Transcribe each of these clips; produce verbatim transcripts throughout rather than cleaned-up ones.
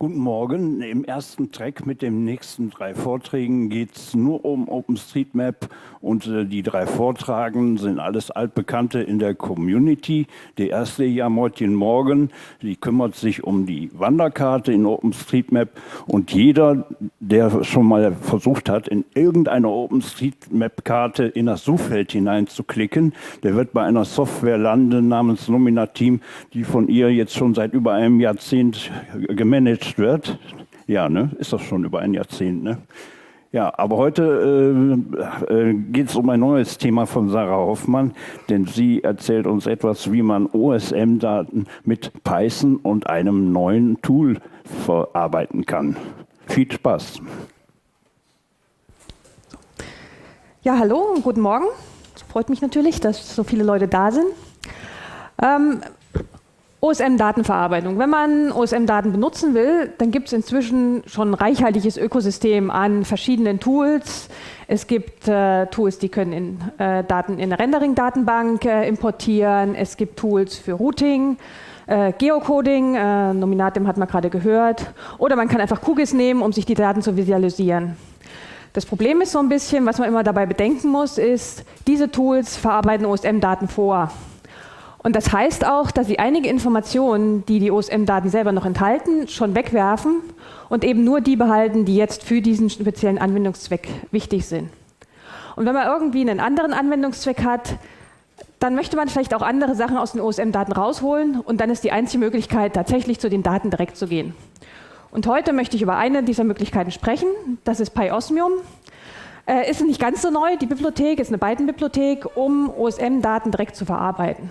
Guten Morgen. Im ersten Track mit den nächsten drei Vorträgen geht es nur um OpenStreetMap und äh, die drei Vortragenden sind alles Altbekannte in der Community. Der erste, ja, Martin Morgan, die kümmert sich um die Wanderkarte in OpenStreetMap und jeder, der schon mal versucht hat, in irgendeine OpenStreetMap-Karte in das Suchfeld hineinzuklicken, der wird bei einer Software landen namens Nominateam, die von ihr jetzt schon seit über einem Jahrzehnt gemanagt wird. Ja, ne? Ist das schon über ein Jahrzehnt, ne? Ja, aber heute äh, äh, geht es um ein neues Thema von Sarah Hoffmann, denn sie erzählt uns etwas, wie man O S M-Daten mit Python und einem neuen Tool verarbeiten kann. Viel Spaß. Ja, hallo und guten Morgen. Es freut mich natürlich, dass so viele Leute da sind. Ähm, O S M-Datenverarbeitung. Wenn man O S M-Daten benutzen will, dann gibt es inzwischen schon ein reichhaltiges Ökosystem an verschiedenen Tools. Es gibt äh, Tools, die können in, äh, Daten in eine Rendering-Datenbank äh, importieren. Es gibt Tools für Routing, äh, Geocoding, äh, Nominatim hat man gerade gehört. Oder man kann einfach Q GIS nehmen, um sich die Daten zu visualisieren. Das Problem ist so ein bisschen, was man immer dabei bedenken muss, ist, diese Tools verarbeiten O S M-Daten vor. Und das heißt auch, dass sie einige Informationen, die die O S M-Daten selber noch enthalten, schon wegwerfen und eben nur die behalten, die jetzt für diesen speziellen Anwendungszweck wichtig sind. Und wenn man irgendwie einen anderen Anwendungszweck hat, dann möchte man vielleicht auch andere Sachen aus den O S M-Daten rausholen und dann ist die einzige Möglichkeit, tatsächlich zu den Daten direkt zu gehen. Und heute möchte ich über eine dieser Möglichkeiten sprechen, das ist PyOsmium. Äh, ist nicht ganz so neu, die Bibliothek ist eine Python-Bibliothek, um O S M-Daten direkt zu verarbeiten.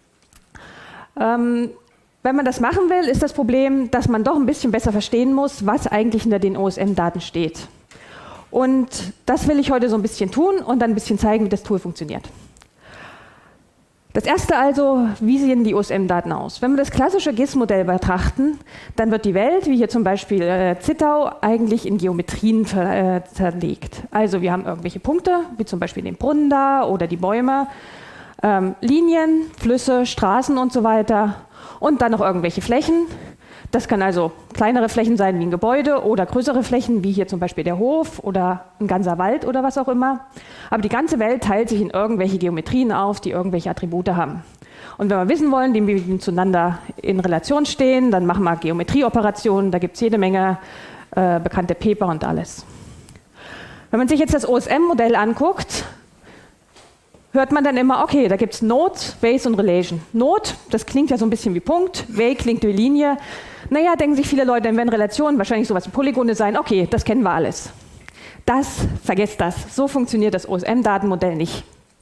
Ähm, wenn man das machen will, ist das Problem, dass man doch ein bisschen besser verstehen muss, was eigentlich hinter den O S M-Daten steht. Und das will ich heute so ein bisschen tun und dann ein bisschen zeigen, wie das Tool funktioniert. Das erste also, wie sehen die O S M-Daten aus? Wenn wir das klassische G I S-Modell betrachten, dann wird die Welt, wie hier zum Beispiel äh, Zittau, eigentlich in Geometrien ver, äh, zerlegt. Also wir haben irgendwelche Punkte, wie zum Beispiel den Brunnen da oder die Bäume, Ähm, Linien, Flüsse, Straßen und so weiter und dann noch irgendwelche Flächen. Das kann also kleinere Flächen sein wie ein Gebäude oder größere Flächen wie hier zum Beispiel der Hof oder ein ganzer Wald oder was auch immer. Aber die ganze Welt teilt sich in irgendwelche Geometrien auf, die irgendwelche Attribute haben. Und wenn wir wissen wollen, wie die zueinander in Relation stehen, dann machen wir Geometrieoperationen, da gibt es jede Menge äh, bekannte Paper und alles. Wenn man sich jetzt das O S M-Modell anguckt, hört man dann immer, okay, da gibt es Node, Base und Relation. Node, das klingt ja so ein bisschen wie Punkt, Way klingt wie Linie. Naja, denken sich viele Leute, dann werden Relationen wahrscheinlich sowas wie Polygone sein. Okay, das kennen wir alles. Das, vergesst das. So funktioniert das O S M-Datenmodell nicht.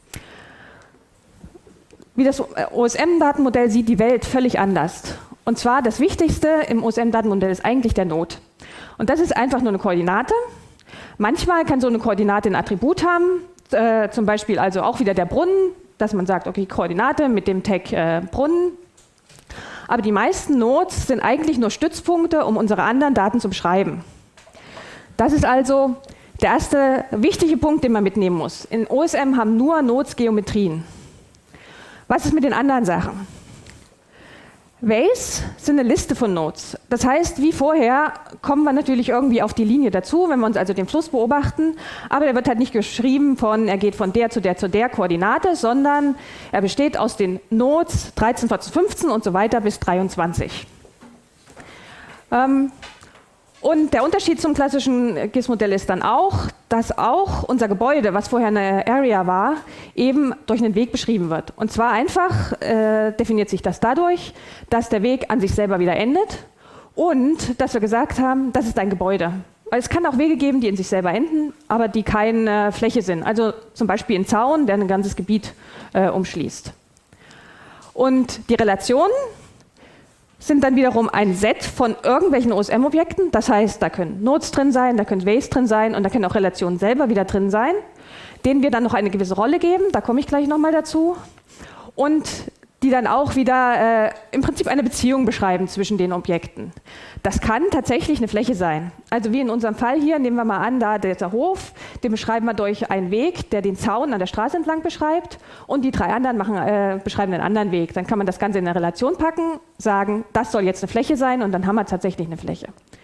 Wie das O S M-Datenmodell sieht die Welt völlig anders. Und zwar das Wichtigste im O S M-Datenmodell ist eigentlich der Node. Und das ist einfach nur eine Koordinate. Manchmal kann so eine Koordinate ein Attribut haben. Äh, zum Beispiel also auch wieder der Brunnen, dass man sagt, okay, Koordinate mit dem Tag äh, Brunnen. Aber die meisten Nodes sind eigentlich nur Stützpunkte, um unsere anderen Daten zu beschreiben. Das ist also der erste wichtige Punkt, den man mitnehmen muss. In O S M haben nur Nodes Geometrien. Was ist mit den anderen Sachen? Ways sind eine Liste von Nodes. Das heißt, wie vorher kommen wir natürlich irgendwie auf die Linie dazu, wenn wir uns also den Fluss beobachten, aber der wird halt nicht geschrieben von, er geht von der zu der zu der Koordinate, sondern er besteht aus den Nodes dreizehn, vierzehn, fünfzehn und so weiter bis dreiundzwanzig. Ähm, und der Unterschied zum klassischen G I S-Modell ist dann auch, dass auch unser Gebäude, was vorher eine Area war, eben durch einen Weg beschrieben wird. Und zwar einfach äh, definiert sich das dadurch, dass der Weg an sich selber wieder endet und dass wir gesagt haben, das ist ein Gebäude. Weil es kann auch Wege geben, die in sich selber enden, aber die keine Fläche sind. Also zum Beispiel ein Zaun, der ein ganzes Gebiet äh, umschließt. Und die Relationen sind dann wiederum ein Set von irgendwelchen O S M-Objekten. Das heißt, da können Nodes drin sein, da können Ways drin sein und da können auch Relationen selber wieder drin sein, denen wir dann noch eine gewisse Rolle geben, da komme ich gleich nochmal dazu, und die dann auch wieder äh, im Prinzip eine Beziehung beschreiben zwischen den Objekten. Das kann tatsächlich eine Fläche sein. Also wie in unserem Fall hier, nehmen wir mal an, da der Hof, den beschreiben wir durch einen Weg, der den Zaun an der Straße entlang beschreibt, und die drei anderen machen, äh, beschreiben einen anderen Weg. Dann kann man das Ganze in eine Relation packen, sagen, das soll jetzt eine Fläche sein, und dann haben wir tatsächlich eine Fläche.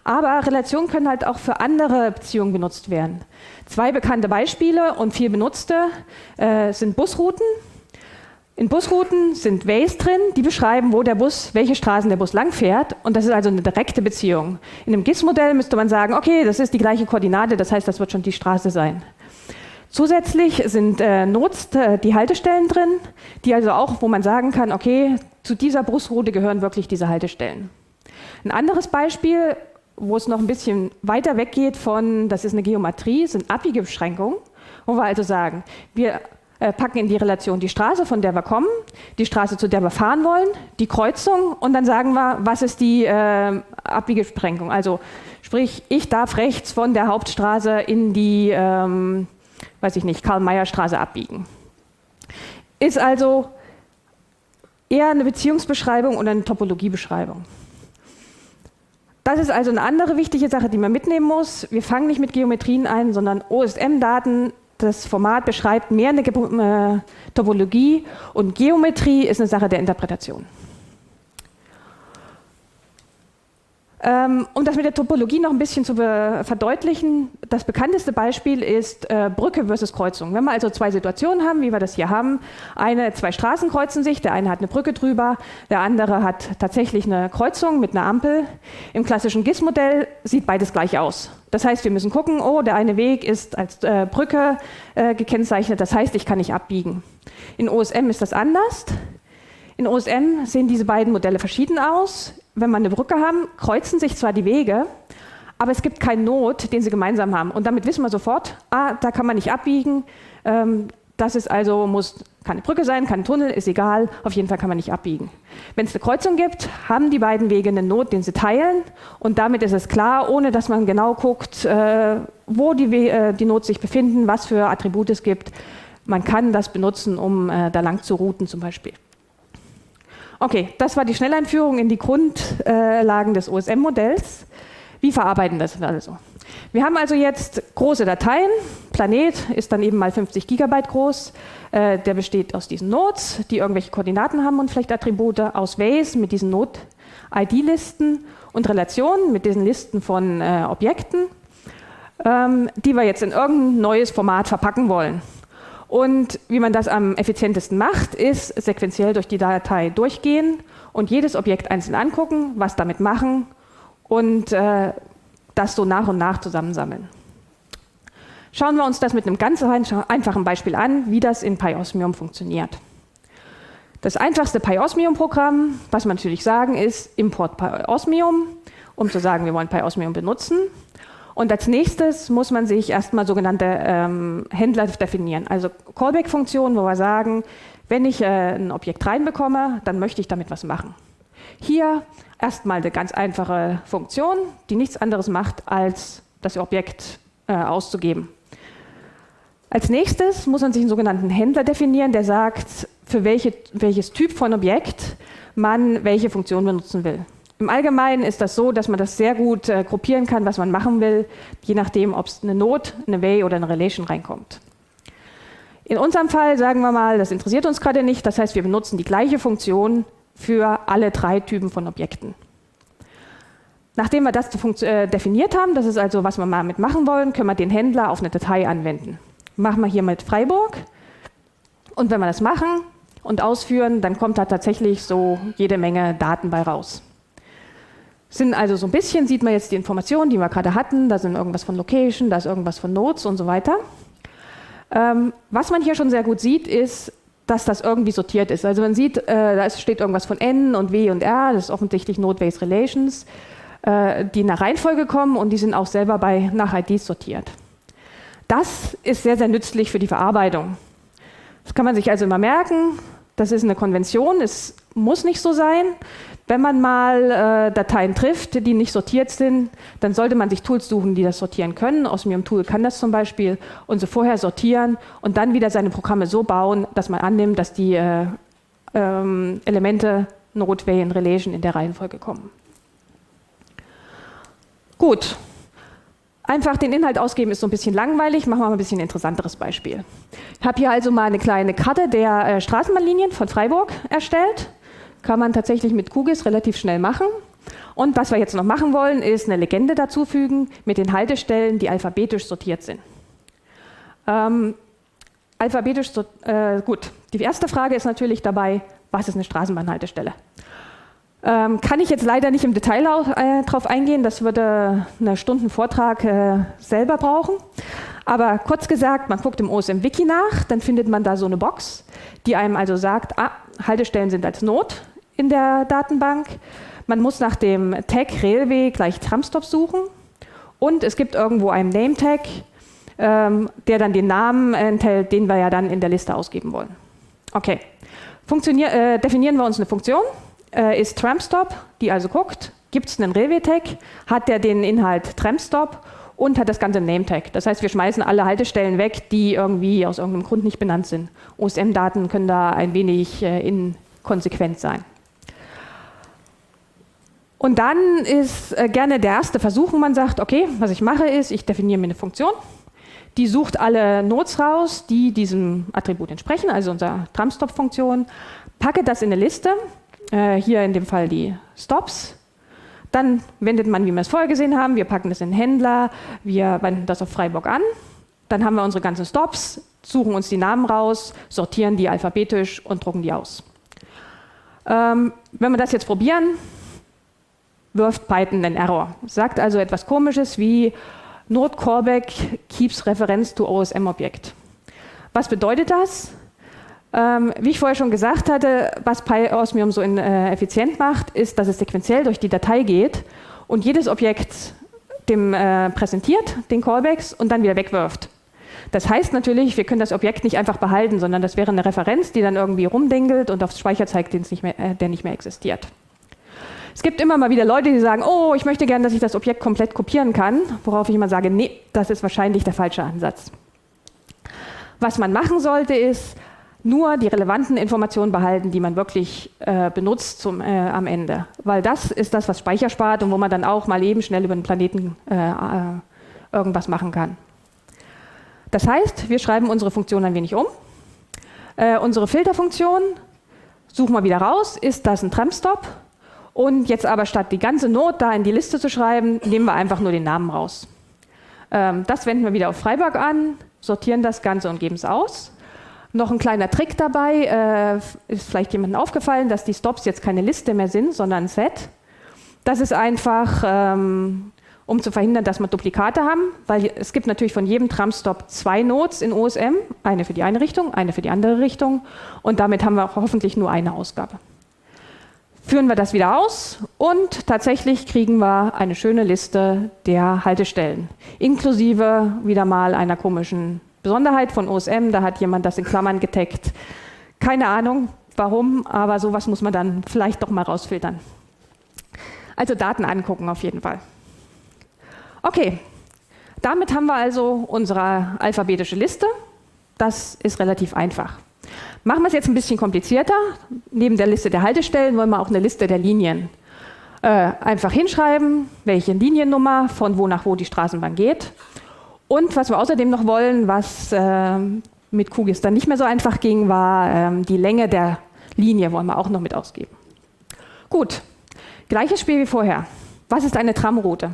Aber Relationen können halt auch für andere Beziehungen benutzt werden. Zwei bekannte Beispiele und viel benutzte äh, sind Busrouten. In Busrouten sind Ways drin, die beschreiben, wo der Bus, welche Straßen der Bus langfährt. Und das ist also eine direkte Beziehung. In einem G I S-Modell müsste man sagen, okay, das ist die gleiche Koordinate, das heißt, das wird schon die Straße sein. Zusätzlich sind äh, Nodes, äh, die Haltestellen drin, die also auch, wo man sagen kann, okay, zu dieser Busroute gehören wirklich diese Haltestellen. Ein anderes Beispiel, wo es noch ein bisschen weiter weggeht von, das ist eine Geometrie, sind Abbiegebeschränkungen, wo wir also sagen, wir äh, packen in die Relation die Straße, von der wir kommen, die Straße, zu der wir fahren wollen, die Kreuzung und dann sagen wir, was ist die äh, Abbiegebeschränkung. Also sprich, ich darf rechts von der Hauptstraße in die, ähm, weiß ich nicht, Karl-Meyer-Straße abbiegen. Ist also eher eine Beziehungsbeschreibung und eine Topologiebeschreibung. Das ist also eine andere wichtige Sache, die man mitnehmen muss. Wir fangen nicht mit Geometrien ein, sondern O S M-Daten. Das Format beschreibt mehr eine äh, Topologie und Geometrie ist eine Sache der Interpretation. Ähm, um das mit der Topologie noch ein bisschen zu verdeutlichen, das bekannteste Beispiel ist äh, Brücke versus Kreuzung. Wenn wir also zwei Situationen haben, wie wir das hier haben, eine, zwei Straßen kreuzen sich, der eine hat eine Brücke drüber, der andere hat tatsächlich eine Kreuzung mit einer Ampel. Im klassischen G I S-Modell sieht beides gleich aus. Das heißt, wir müssen gucken, oh, der eine Weg ist als äh, Brücke äh, gekennzeichnet, das heißt, ich kann nicht abbiegen. In O S M ist das anders. In O S M sehen diese beiden Modelle verschieden aus. Wenn wir eine Brücke haben, kreuzen sich zwar die Wege, aber es gibt keinen Node, den sie gemeinsam haben. Und damit wissen wir sofort, ah, da kann man nicht abbiegen. Ähm, das ist also, muss keine Brücke sein, kein Tunnel, ist egal, auf jeden Fall kann man nicht abbiegen. Wenn es eine Kreuzung gibt, haben die beiden Wege einen Node, den sie teilen. Und damit ist es klar, ohne dass man genau guckt, äh, wo die, We äh, die Nodes sich befinden, was für Attribute es gibt. Man kann das benutzen, um äh, da lang zu routen zum Beispiel. Okay, das war die Schnelleinführung in die Grundlagen des O S M-Modells. Wie verarbeiten das also? Wir haben also jetzt große Dateien. Planet ist dann eben mal fünfzig Gigabyte groß. Äh, der besteht aus diesen Nodes, die irgendwelche Koordinaten haben und vielleicht Attribute, aus Ways mit diesen Node-I D-Listen und Relationen mit diesen Listen von äh, Objekten, ähm, die wir jetzt in irgendein neues Format verpacken wollen. Und wie man das am effizientesten macht, ist sequenziell durch die Datei durchgehen und jedes Objekt einzeln angucken, was damit machen und äh, das so nach und nach zusammensammeln. Schauen wir uns das mit einem ganz einfachen Beispiel an, wie das in PyOsmium funktioniert. Das einfachste PyOsmium-Programm, was man natürlich sagen, ist Import PyOsmium, um zu sagen, wir wollen PyOsmium benutzen. Und als nächstes muss man sich erstmal sogenannte ähm, Händler definieren, also Callback-Funktionen, wo wir sagen, wenn ich äh, ein Objekt reinbekomme, dann möchte ich damit was machen. Hier erstmal eine ganz einfache Funktion, die nichts anderes macht, als das Objekt äh, auszugeben. Als nächstes muss man sich einen sogenannten Händler definieren, der sagt, für welche, welches Typ von Objekt man welche Funktion benutzen will. Im Allgemeinen ist das so, dass man das sehr gut äh, gruppieren kann, was man machen will, je nachdem, ob es eine Node, eine Way oder eine Relation reinkommt. In unserem Fall sagen wir mal, das interessiert uns gerade nicht, das heißt, wir benutzen die gleiche Funktion für alle drei Typen von Objekten. Nachdem wir das äh, definiert haben, das ist also, was wir mal mit machen wollen, können wir den Händler auf eine Datei anwenden. Machen wir hier mit Freiburg und wenn wir das machen und ausführen, dann kommt da tatsächlich so jede Menge Daten bei raus. Sind also so ein bisschen, sieht man jetzt die Informationen, die wir gerade hatten, da sind irgendwas von Location, da ist irgendwas von Nodes und so weiter. Ähm, was man hier schon sehr gut sieht, ist, dass das irgendwie sortiert ist. Also man sieht, äh, da steht irgendwas von N und W und R, das ist offensichtlich Node-Based Relations, äh, die nach Reihenfolge kommen und die sind auch selber bei, nach I Ds sortiert. Das ist sehr, sehr nützlich für die Verarbeitung. Das kann man sich also immer merken, das ist eine Konvention, es muss nicht so sein. Wenn man mal äh, Dateien trifft, die nicht sortiert sind, dann sollte man sich Tools suchen, die das sortieren können. Osmium Tool kann das zum Beispiel und so vorher sortieren und dann wieder seine Programme so bauen, dass man annimmt, dass die äh, ähm, Elemente Node, Way und Relation in der Reihenfolge kommen. Gut. Einfach den Inhalt ausgeben ist so ein bisschen langweilig, machen wir mal ein bisschen ein interessanteres Beispiel. Ich habe hier also mal eine kleine Karte der äh, Straßenbahnlinien von Freiburg erstellt. Kann man tatsächlich mit Q G I S relativ schnell machen. Und was wir jetzt noch machen wollen, ist eine Legende dazufügen mit den Haltestellen, die alphabetisch sortiert sind. Ähm, alphabetisch, so, äh, gut. Die erste Frage ist natürlich dabei, was ist eine Straßenbahnhaltestelle? Ähm, kann ich jetzt leider nicht im Detail auch, äh, drauf eingehen, das würde eine Stunden Vortrag äh, selber brauchen. Aber kurz gesagt, man guckt im O S M-Wiki nach, dann findet man da so eine Box, die einem also sagt, ah, Haltestellen sind als Not in der Datenbank. Man muss nach dem Tag Railway gleich Tramstop suchen und es gibt irgendwo einen Name-Tag, ähm, der dann den Namen enthält, den wir ja dann in der Liste ausgeben wollen. Okay, Funktionier äh, definieren wir uns eine Funktion, äh, ist Tramstop, die also guckt, gibt es einen Railway-Tag, hat der den Inhalt Tramstop und hat das ganze Name-Tag. Das heißt, wir schmeißen alle Haltestellen weg, die irgendwie aus irgendeinem Grund nicht benannt sind. O S M-Daten können da ein wenig äh, inkonsequent sein. Und dann ist äh, gerne der erste Versuch, wo man sagt, okay, was ich mache ist, ich definiere mir eine Funktion, die sucht alle Nodes raus, die diesem Attribut entsprechen, also unserer Tramstop-Funktion, packe das in eine Liste, äh, hier in dem Fall die Stops. Dann wendet man, wie wir es vorher gesehen haben, wir packen das in den Händler, wir wenden das auf Freiburg an, dann haben wir unsere ganzen Stops, suchen uns die Namen raus, sortieren die alphabetisch und drucken die aus. Ähm, wenn wir das jetzt probieren, wirft Python einen Error. Sagt also etwas Komisches wie Node Callback keeps Reference to O S M-Objekt. Was bedeutet das? Ähm, wie ich vorher schon gesagt hatte, was PyOsmium so in, äh, effizient macht, ist, dass es sequenziell durch die Datei geht und jedes Objekt dem äh, präsentiert, den Callbacks, und dann wieder wegwirft. Das heißt natürlich, wir können das Objekt nicht einfach behalten, sondern das wäre eine Referenz, die dann irgendwie rumdingelt und aufs Speicher zeigt, den es nicht mehr, äh, der nicht mehr existiert. Es gibt immer mal wieder Leute, die sagen, oh, ich möchte gerne, dass ich das Objekt komplett kopieren kann, worauf ich immer sage, nee, das ist wahrscheinlich der falsche Ansatz. Was man machen sollte, ist nur die relevanten Informationen behalten, die man wirklich äh, benutzt zum, äh, am Ende. Weil das ist das, was Speicher spart und wo man dann auch mal eben schnell über den Planeten äh, äh, irgendwas machen kann. Das heißt, wir schreiben unsere Funktion ein wenig um. Äh, unsere Filterfunktion, suchen wir wieder raus, ist das ein Tramstop? Und jetzt aber statt die ganze Node da in die Liste zu schreiben, nehmen wir einfach nur den Namen raus. Ähm, das wenden wir wieder auf Freiburg an, sortieren das Ganze und geben es aus. Noch ein kleiner Trick dabei, äh, ist vielleicht jemandem aufgefallen, dass die Stops jetzt keine Liste mehr sind, sondern ein Set. Das ist einfach, ähm, um zu verhindern, dass wir Duplikate haben, weil es gibt natürlich von jedem Tramstop zwei Nodes in O S M, eine für die eine Richtung, eine für die andere Richtung, und damit haben wir auch hoffentlich nur eine Ausgabe. Führen wir das wieder aus und tatsächlich kriegen wir eine schöne Liste der Haltestellen, inklusive wieder mal einer komischen Besonderheit von O S M, da hat jemand das in Klammern getaggt. Keine Ahnung, warum, aber sowas muss man dann vielleicht doch mal rausfiltern. Also Daten angucken auf jeden Fall. Okay, damit haben wir also unsere alphabetische Liste. Das ist relativ einfach. Machen wir es jetzt ein bisschen komplizierter. Neben der Liste der Haltestellen wollen wir auch eine Liste der Linien. Äh, einfach hinschreiben, welche Liniennummer, von wo nach wo die Straßenbahn geht. Und was wir außerdem noch wollen, was äh, mit Q G I S dann nicht mehr so einfach ging, war äh, die Länge der Linie, wollen wir auch noch mit ausgeben. Gut, gleiches Spiel wie vorher. Was ist eine Tramroute?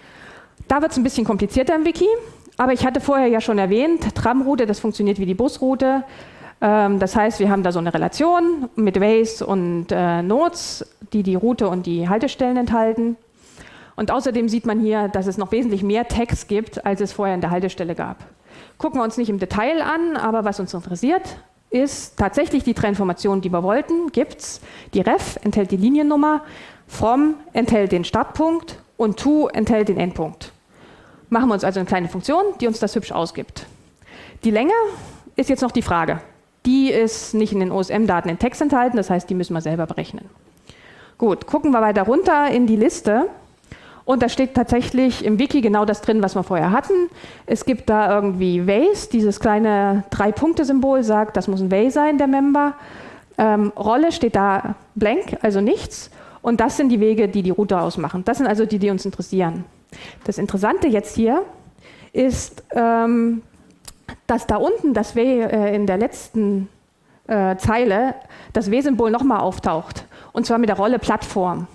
Da wird es ein bisschen komplizierter im Wiki, aber ich hatte vorher ja schon erwähnt, Tramroute, das funktioniert wie die Busroute. Ähm, das heißt, wir haben da so eine Relation mit Ways und äh, Nodes, die die Route und die Haltestellen enthalten. Und außerdem sieht man hier, dass es noch wesentlich mehr Tags gibt, als es vorher in der Haltestelle gab. Gucken wir uns nicht im Detail an, aber was uns interessiert, ist tatsächlich die drei Informationen, die wir wollten, gibt's. Die Ref enthält die Liniennummer, From enthält den Startpunkt und To enthält den Endpunkt. Machen wir uns also eine kleine Funktion, die uns das hübsch ausgibt. Die Länge ist jetzt noch die Frage. Die ist nicht in den O S M-Daten in Text enthalten, das heißt, die müssen wir selber berechnen. Gut, gucken wir weiter runter in die Liste. Und da steht tatsächlich im Wiki genau das drin, was wir vorher hatten. Es gibt da irgendwie Ways, dieses kleine Drei-Punkte-Symbol sagt, das muss ein Way sein, der Member. Ähm, Rolle steht da blank, also nichts. Und das sind die Wege, die die Route ausmachen. Das sind also die, die uns interessieren. Das Interessante jetzt hier ist, ähm, dass da unten das W äh, in der letzten äh, Zeile, das W-Symbol nochmal auftaucht. Und zwar mit der Rolle Plattform.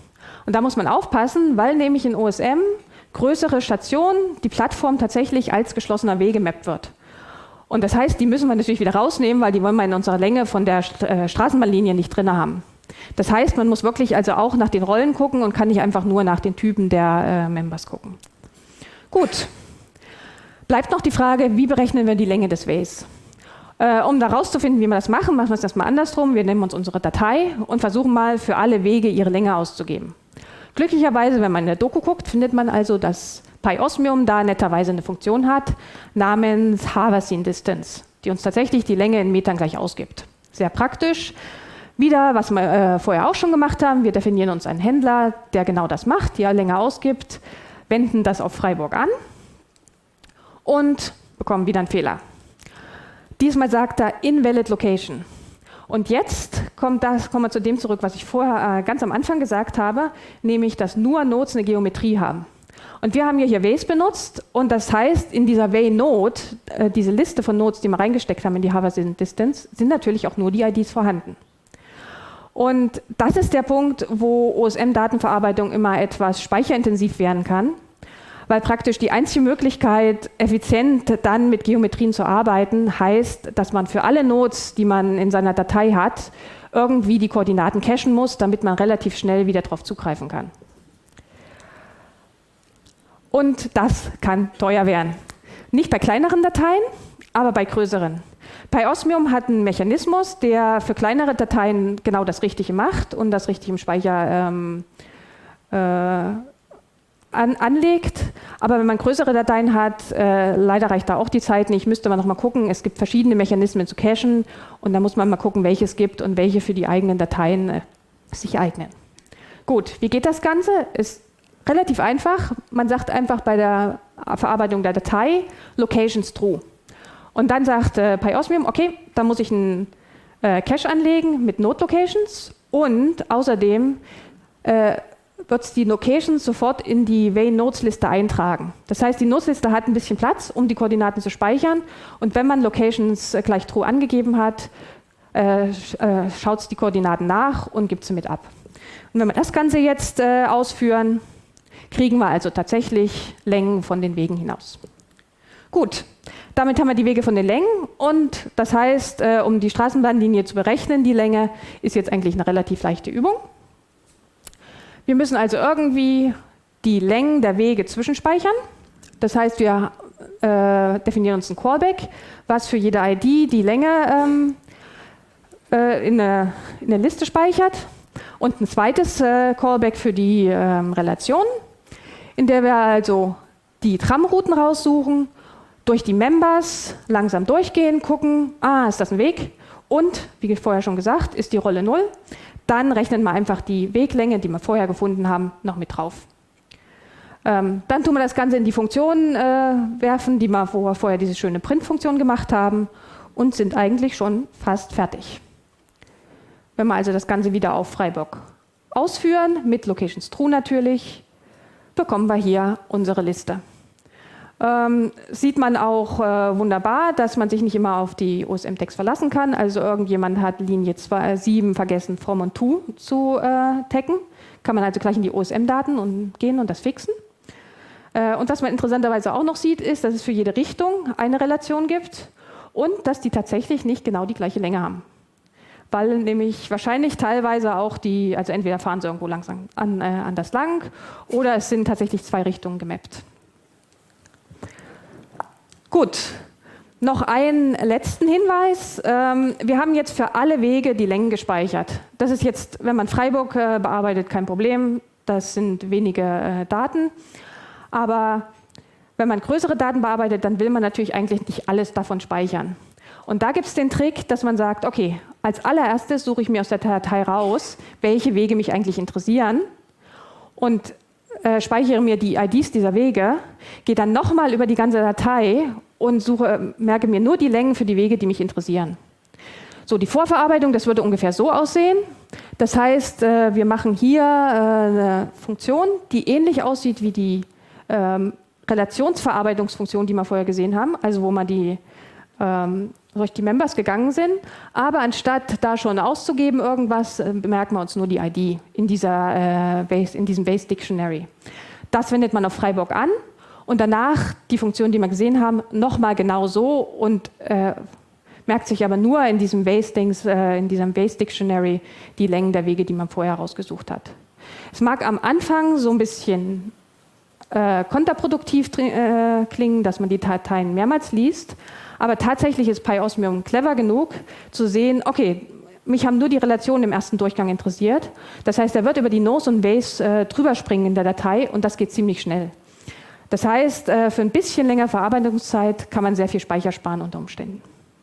Und da muss man aufpassen, weil nämlich in O S M größere Stationen die Plattform tatsächlich als geschlossener Weg gemappt wird. Und das heißt, die müssen wir natürlich wieder rausnehmen, weil die wollen wir in unserer Länge von der Straßenbahnlinie nicht drin haben. Das heißt, man muss wirklich also auch nach den Rollen gucken und kann nicht einfach nur nach den Typen der äh, Members gucken. Gut, bleibt noch die Frage, wie berechnen wir die Länge des Ways? Äh, um da rauszufinden, wie wir das machen, machen wir es erstmal andersrum. Wir nehmen uns unsere Datei und versuchen mal für alle Wege ihre Länge auszugeben. Glücklicherweise, wenn man in der Doku guckt, findet man also, dass PyOsmium da netterweise eine Funktion hat, namens Haversine Distance, die uns tatsächlich die Länge in Metern gleich ausgibt. Sehr praktisch. Wieder, was wir äh, vorher auch schon gemacht haben, wir definieren uns einen Händler, der genau das macht, die Länge ausgibt, wenden das auf Freiburg an und bekommen wieder einen Fehler. Diesmal sagt er Invalid Location. Und jetzt kommt das, kommen wir zu dem zurück, was ich vorher äh, ganz am Anfang gesagt habe, nämlich, dass nur Nodes eine Geometrie haben. Und wir haben hier Ways benutzt und das heißt, in dieser Way-Node, äh, diese Liste von Nodes, die wir reingesteckt haben in die Haversine Distance, sind natürlich auch nur die I Ds vorhanden. Und das ist der Punkt, wo O S M-Datenverarbeitung immer etwas speicherintensiv werden kann, weil praktisch die einzige Möglichkeit, effizient dann mit Geometrien zu arbeiten, heißt, dass man für alle Nodes, die man in seiner Datei hat, irgendwie die Koordinaten cachen muss, damit man relativ schnell wieder darauf zugreifen kann. Und das kann teuer werden. Nicht bei kleineren Dateien, aber bei größeren. PyOsmium hat einen Mechanismus, der für kleinere Dateien genau das Richtige macht und das richtig im Speicher ähm, äh, an, anlegt. Aber wenn man größere Dateien hat, äh, leider reicht da auch die Zeit nicht, müsste man noch mal gucken. Es gibt verschiedene Mechanismen zu cachen und da muss man mal gucken, welche es gibt und welche für die eigenen Dateien äh, sich eignen. Gut, wie geht das Ganze? Ist relativ einfach. Man sagt einfach bei der Verarbeitung der Datei Locations true. Und dann sagt äh, PyOsmium, okay, da muss ich einen äh, Cache anlegen mit Node Locations und außerdem äh, wird es die Locations sofort in die Way-Nodes-Liste eintragen. Das heißt, die Nodes-Liste hat ein bisschen Platz, um die Koordinaten zu speichern und wenn man Locations äh, gleich true angegeben hat, äh, äh, schaut es die Koordinaten nach und gibt sie mit ab. Und wenn wir das Ganze jetzt äh, ausführen, kriegen wir also tatsächlich Längen von den Wegen hinaus. Gut. Damit haben wir die Wege von den Längen und das heißt, äh, um die Straßenbahnlinie zu berechnen, die Länge ist jetzt eigentlich eine relativ leichte Übung. Wir müssen also irgendwie die Längen der Wege zwischenspeichern. Das heißt, wir äh, definieren uns ein Callback, was für jede I D die Länge ähm, äh, in, eine, in eine Liste speichert und ein zweites äh, Callback für die ähm, Relation, in der wir also die Tramrouten raussuchen, durch die Members langsam durchgehen, gucken, ah, ist das ein Weg? Und, wie vorher schon gesagt, ist die Rolle null. Dann rechnen wir einfach die Weglänge, die wir vorher gefunden haben, noch mit drauf. Ähm, dann tun wir das Ganze in die Funktion äh, werfen, die wir, wo wir vorher diese schöne Print-Funktion gemacht haben und sind eigentlich schon fast fertig. Wenn wir also das Ganze wieder auf Freiburg ausführen, mit Locations True natürlich, bekommen wir hier unsere Liste. Ähm, sieht man auch äh, wunderbar, dass man sich nicht immer auf die O S M-Tags verlassen kann. Also irgendjemand hat Linie zwei, sieben vergessen, from und to zu äh, taggen. Kann man also gleich in die O S M-Daten und gehen und das fixen. Äh, und was man interessanterweise auch noch sieht, ist, dass es für jede Richtung eine Relation gibt und dass die tatsächlich nicht genau die gleiche Länge haben. Weil nämlich wahrscheinlich teilweise auch die, also entweder fahren sie irgendwo langsam an, äh, anders lang oder es sind tatsächlich zwei Richtungen gemappt. Gut, noch einen letzten Hinweis. Ähm, wir haben jetzt für alle Wege die Längen gespeichert. Das ist jetzt, wenn man Freiburg äh, bearbeitet, kein Problem. Das sind wenige äh, Daten. Aber wenn man größere Daten bearbeitet, dann will man natürlich eigentlich nicht alles davon speichern. Und da gibt es den Trick, dass man sagt, okay, als allererstes suche ich mir aus der Datei raus, welche Wege mich eigentlich interessieren und äh, speichere mir die I Ds dieser Wege, gehe dann nochmal über die ganze Datei und suche, merke mir nur die Längen für die Wege, die mich interessieren. So, die Vorverarbeitung, das würde ungefähr so aussehen. Das heißt, äh, wir machen hier äh, eine Funktion, die ähnlich aussieht wie die ähm, Relationsverarbeitungsfunktion, die wir vorher gesehen haben, also wo man die ähm, durch die Members gegangen sind, aber anstatt da schon auszugeben irgendwas, äh, bemerken wir uns nur die I D in, dieser, äh, Base, in diesem Base Dictionary. Das wendet man auf Freiburg an und danach die Funktion, die wir gesehen haben, nochmal genau so und äh, merkt sich aber nur in diesem Base-Dings, äh, in diesem Base Dictionary die Längen der Wege, die man vorher rausgesucht hat. Es mag am Anfang so ein bisschen äh, kontraproduktiv äh, klingen, dass man die Dateien mehrmals liest, aber tatsächlich ist PyOsmium clever genug zu sehen, okay, mich haben nur die Relationen im ersten Durchgang interessiert. Das heißt, er wird über die Nose und Base äh, drüber springen in der Datei und das geht ziemlich schnell. Das heißt, äh, für ein bisschen länger Verarbeitungszeit kann man sehr viel Speicher sparen unter Umständen.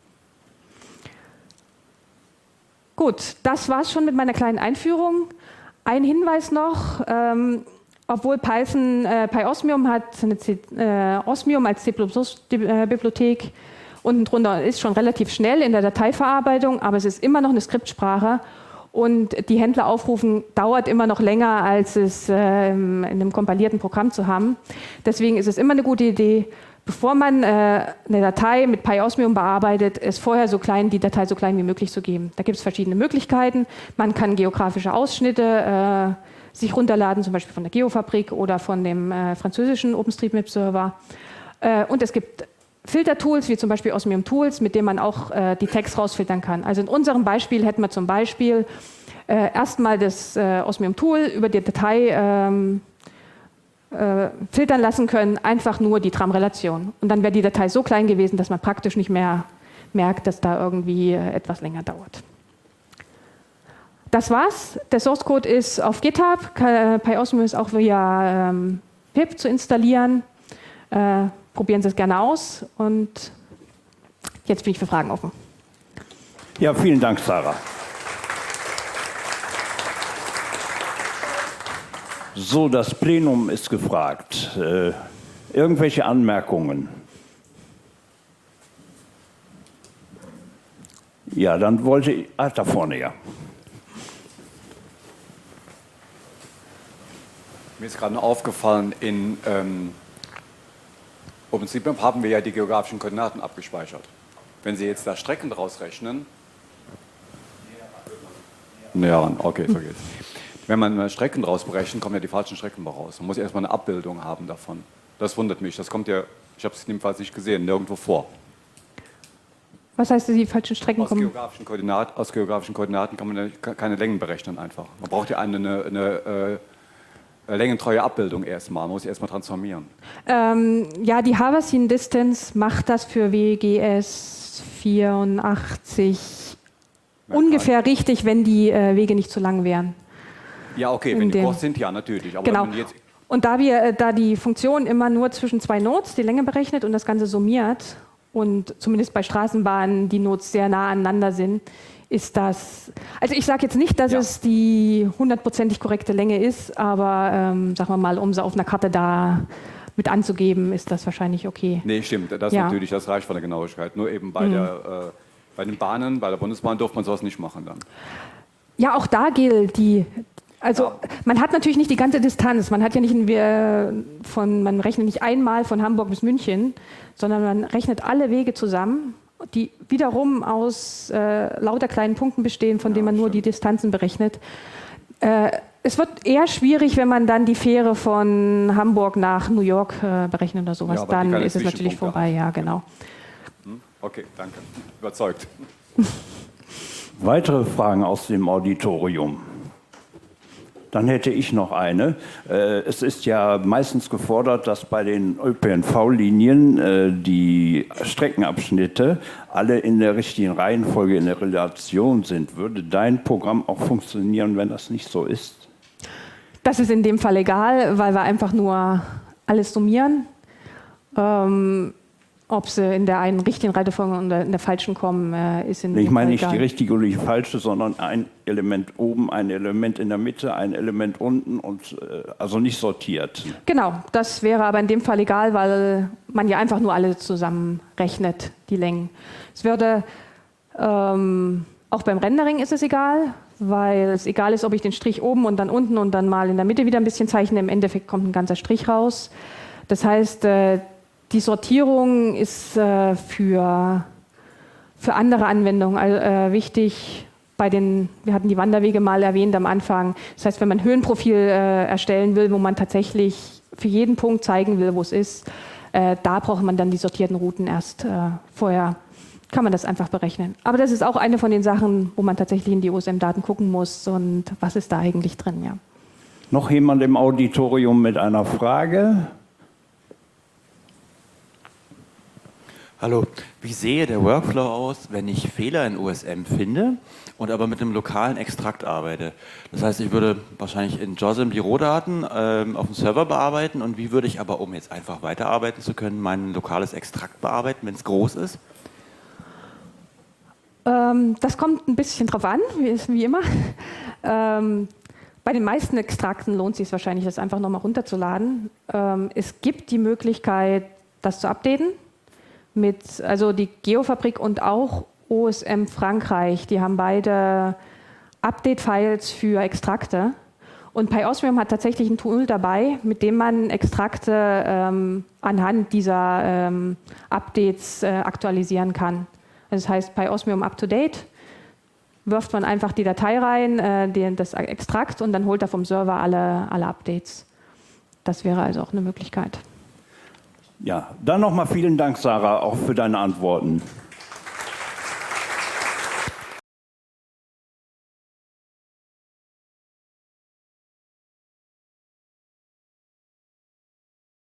Gut, das war es schon mit meiner kleinen Einführung. Ein Hinweis noch, ähm, obwohl Python, äh, PyOsmium hat eine C, äh, Osmium als C plus plus-Bibliothek, unten drunter ist schon relativ schnell in der Dateiverarbeitung, aber es ist immer noch eine Skriptsprache und die Händler aufrufen dauert immer noch länger, als es äh, in einem kompilierten Programm zu haben. Deswegen ist es immer eine gute Idee, bevor man äh, eine Datei mit PyOsmium bearbeitet, es vorher so klein, die Datei so klein wie möglich zu geben. Da gibt es verschiedene Möglichkeiten. Man kann geografische Ausschnitte äh, sich runterladen, zum Beispiel von der Geofabrik oder von dem äh, französischen OpenStreetMap-Server. Äh, und es gibt Filtertools, wie zum Beispiel Osmium Tools, mit denen man auch äh, die Tags rausfiltern kann. Also in unserem Beispiel hätten wir zum Beispiel äh, erstmal das äh, Osmium Tool über die Datei ähm, äh, filtern lassen können, einfach nur die Tram-Relation. Und dann wäre die Datei so klein gewesen, dass man praktisch nicht mehr merkt, dass da irgendwie äh, etwas länger dauert. Das war's. Der Source Code ist auf GitHub. PyOsmium ist auch via ähm, pip zu installieren. Äh, Probieren Sie es gerne aus und jetzt bin ich für Fragen offen. Ja, vielen Dank, Sarah. So, das Plenum ist gefragt. Äh, irgendwelche Anmerkungen? Ja, dann wollte ich... Ah, da vorne, ja. Mir ist gerade noch aufgefallen, in... Ähm OpenStreetMap haben wir ja die geografischen Koordinaten abgespeichert. Wenn Sie jetzt da Strecken draus rechnen, näher ran, okay, vergeht. Wenn man Strecken draus berechnet, kommen ja die falschen Strecken raus. Man muss erstmal eine Abbildung haben davon. Das wundert mich. Das kommt ja, ich habe es jedenfalls nicht gesehen, nirgendwo vor. Was heißt, die falschen Strecken aus kommen? Geografischen Koordinaten, aus geografischen Koordinaten kann man keine Längen berechnen einfach. Man braucht ja eine, eine, eine längentreue Abbildung erstmal, man muss sie erstmal transformieren. Ähm, ja, die Haversian Distance macht das für W G S vierundachtzig ja, ungefähr klar. Richtig, wenn die äh, Wege nicht zu lang wären. Ja, okay, wenn die kurz sind, ja, natürlich. Aber genau. wenn jetzt und da, wir, äh, da die Funktion immer nur zwischen zwei Nodes die Länge berechnet und das Ganze summiert und zumindest bei Straßenbahnen die Nodes sehr nah aneinander sind, ist das, also ich sage jetzt nicht, dass ja. es die hundertprozentig korrekte Länge ist, aber ähm, sagen wir mal, um sie auf einer Karte da mit anzugeben, ist das wahrscheinlich okay. Nee, stimmt, das ja. natürlich, das reicht von der Genauigkeit. Nur eben bei, mhm. der, äh, bei den Bahnen, bei der Bundesbahn durfte man sowas nicht machen dann. Ja, auch da gilt die, also ja. man hat natürlich nicht die ganze Distanz, man hat ja nicht ein, von, man rechnet nicht einmal von Hamburg bis München, sondern man rechnet alle Wege zusammen, die wiederum aus äh, lauter kleinen Punkten bestehen, von ja, denen man nur stimmt. die Distanzen berechnet. Äh, es wird eher schwierig, wenn man dann die Fähre von Hamburg nach New York äh, berechnet oder sowas. Ja, dann ist es natürlich vorbei, ja, genau. Okay, danke. Überzeugt. Weitere Fragen aus dem Auditorium? Dann hätte ich noch eine. Es ist ja meistens gefordert, dass bei den Ö P N V-Linien die Streckenabschnitte alle in der richtigen Reihenfolge in der Relation sind. Würde dein Programm auch funktionieren, wenn das nicht so ist? Das ist in dem Fall egal, weil wir einfach nur alles summieren. Ähm Ob sie in der einen richtigen Reihenfolge oder in der falschen kommen, ist in dem Fall egal. Ich meine nicht die richtige oder die falsche, sondern ein Element oben, ein Element in der Mitte, ein Element unten und also nicht sortiert. Genau, das wäre aber in dem Fall egal, weil man ja einfach nur alle zusammenrechnet, die Längen. Es würde, ähm, auch beim Rendering ist es egal, weil es egal ist, ob ich den Strich oben und dann unten und dann mal in der Mitte wieder ein bisschen zeichne. Im Endeffekt kommt ein ganzer Strich raus. Das heißt, äh, die Sortierung ist äh, für für andere Anwendungen also, äh, wichtig. Bei den, wir hatten die Wanderwege mal erwähnt am Anfang. Das heißt, wenn man ein Höhenprofil äh, erstellen will, wo man tatsächlich für jeden Punkt zeigen will, wo es ist, äh, da braucht man dann die sortierten Routen erst äh, vorher. Kann man das einfach berechnen. Aber das ist auch eine von den Sachen, wo man tatsächlich in die O S M-Daten gucken muss und was ist da eigentlich drin, ja. Noch jemand im Auditorium mit einer Frage? Hallo, wie sehe der Workflow aus, wenn ich Fehler in O S M finde und aber mit einem lokalen Extrakt arbeite? Das heißt, ich würde wahrscheinlich in JOSM die Rohdaten ähm, auf dem Server bearbeiten und wie würde ich aber, um jetzt einfach weiterarbeiten zu können, mein lokales Extrakt bearbeiten, wenn es groß ist? Ähm, das kommt ein bisschen drauf an, wie, wie immer. Ähm, bei den meisten Extrakten lohnt es sich wahrscheinlich, das einfach nochmal runterzuladen. Ähm, es gibt die Möglichkeit, das zu updaten. Mit, also die Geofabrik und auch O S M Frankreich, die haben beide Update-Files für Extrakte. Und PyOsmium hat tatsächlich ein Tool dabei, mit dem man Extrakte ähm, anhand dieser ähm, Updates äh, aktualisieren kann. Das heißt PyOsmium Up-to-Date, wirft man einfach die Datei rein, äh, den, das Extrakt, und dann holt er vom Server alle, alle Updates. Das wäre also auch eine Möglichkeit. Ja, dann nochmal vielen Dank, Sarah, auch für deine Antworten.